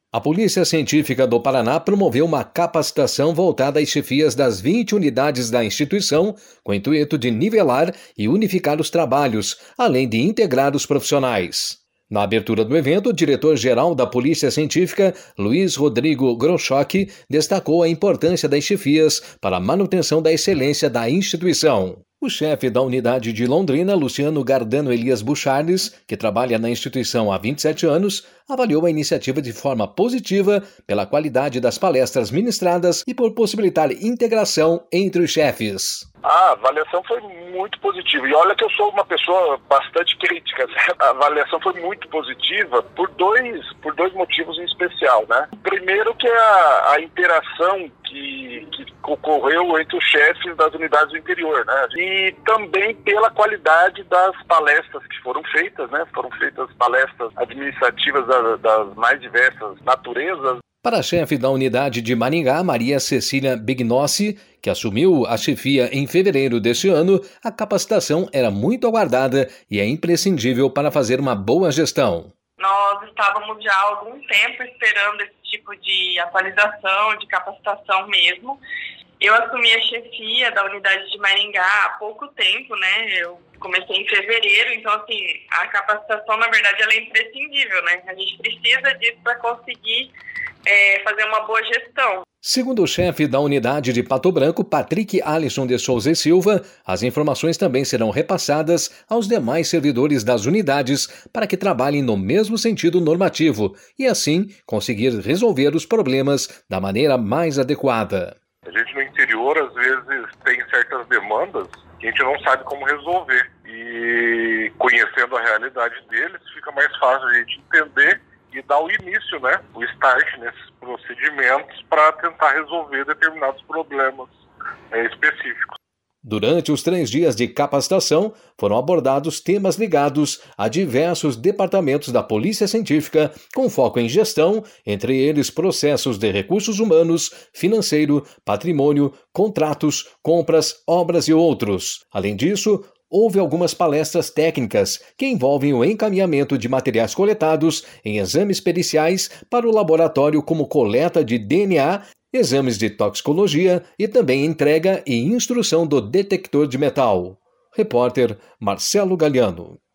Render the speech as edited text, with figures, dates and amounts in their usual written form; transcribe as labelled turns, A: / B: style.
A: A Polícia Científica do Paraná promoveu uma capacitação voltada às chefias das 20 unidades da instituição, com o intuito de nivelar e unificar os trabalhos, além de integrar os profissionais. Na abertura do evento, o diretor-geral da Polícia Científica, Luiz Rodrigo Grochock, destacou a importância das chefias para a manutenção da excelência da instituição. O chefe da unidade de Londrina, Luciano Gardano Elias Bucharles, que trabalha na instituição há 27 anos, avaliou a iniciativa de forma positiva pela qualidade das palestras ministradas e por possibilitar integração entre os chefes.
B: A avaliação foi muito positiva. E olha que eu sou uma pessoa bastante crítica. A avaliação foi muito positiva por dois motivos em especial, né? Primeiro que a interação que ocorreu entre os chefes das unidades do interior, né? E também pela qualidade das palestras que foram feitas, né? Foram feitas palestras administrativas das mais diversas naturezas.
A: Para a chefe da unidade de Maringá, Maria Cecília Bignossi, que assumiu a chefia em fevereiro deste ano, a capacitação era muito aguardada e é imprescindível para fazer uma boa gestão.
C: Nós estávamos já há algum tempo esperando esse tipo de atualização, de capacitação mesmo. Eu assumi a chefia da unidade de Maringá há pouco tempo, né? Eu comecei em fevereiro, então, assim, a capacitação, na verdade, ela é imprescindível, né? A gente precisa disso para conseguir fazer uma boa gestão.
A: Segundo o chefe da unidade de Pato Branco, Patrick Alisson de Souza e Silva, as informações também serão repassadas aos demais servidores das unidades para que trabalhem no mesmo sentido normativo e, assim, conseguir resolver os problemas da maneira mais adequada.
B: A gente no interior, às vezes, tem certas demandas que a gente não sabe como resolver. E conhecendo a realidade deles, fica mais fácil a gente entender e dar o início, né, o start nesses procedimentos para tentar resolver determinados problemas específicos.
A: Durante os 3 dias de capacitação, foram abordados temas ligados a diversos departamentos da Polícia Científica, com foco em gestão, entre eles processos de recursos humanos, financeiro, patrimônio, contratos, compras, obras e outros. Além disso, houve algumas palestras técnicas que envolvem o encaminhamento de materiais coletados em exames periciais para o laboratório, como coleta de DNA, exames de toxicologia e também entrega e instrução do detector de metal. Repórter Marcelo Galiano.